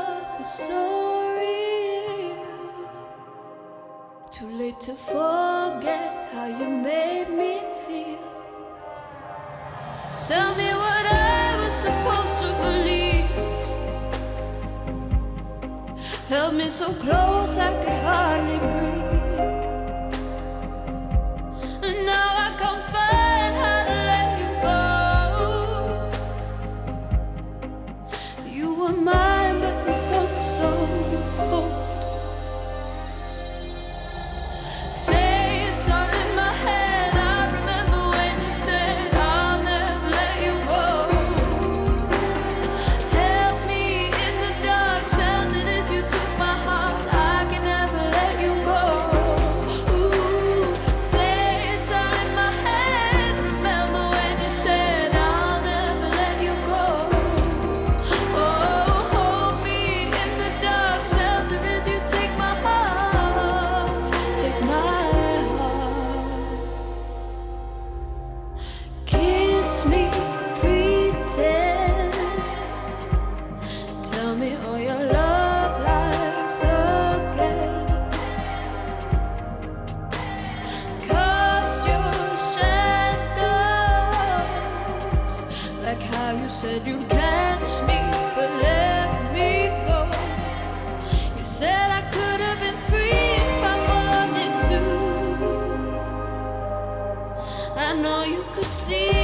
love is so real. Too late to forget how you made me feel. Tell me what I was supposed to believe. Held me so close I could hardly breathe. And now I can't find how to let you go. You were mine, but you've gone so cold. Say it's all in my head. I remember when you said I'll never let you go. Help me in the dark, sheltered as you took my heart. I can never let you go. Ooh, say it's all in my head. Remember when you said I'll never let you go. Oh, hold me in the dark, shelter as you take my heart. Take my heart. Kiss me, pretend. Tell me all your love lies again. Cast your shadows, like how you said you'd catch me, but let me go. You said I could have been free if I wanted to. I know you could see